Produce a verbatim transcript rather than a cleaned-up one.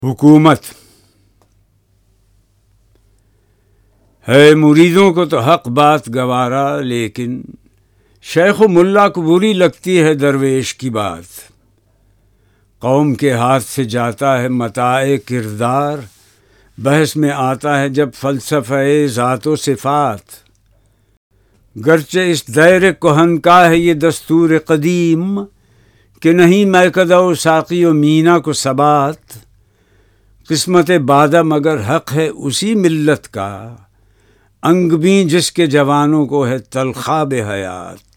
हुकूमत है मुरीदों को तो हक बात गवारा, लेकिन शेख व मुल्ला को बुरी लगती है दरवेश की बात। कौम के हाथ से जाता है मताए किरदार, बहस में आता है जब फ़लसफ़े ज़ातो सिफ़ात। गरचे इस दैर कोहन का है ये दस्तूर कदीम, कि नहीं मैकदा व साक़ी व मीना को सबात। किस्मत बादा मगर हक़ है उसी मिल्लत का, अंग भी जिसके जवानों को है तलख़ाब हयात।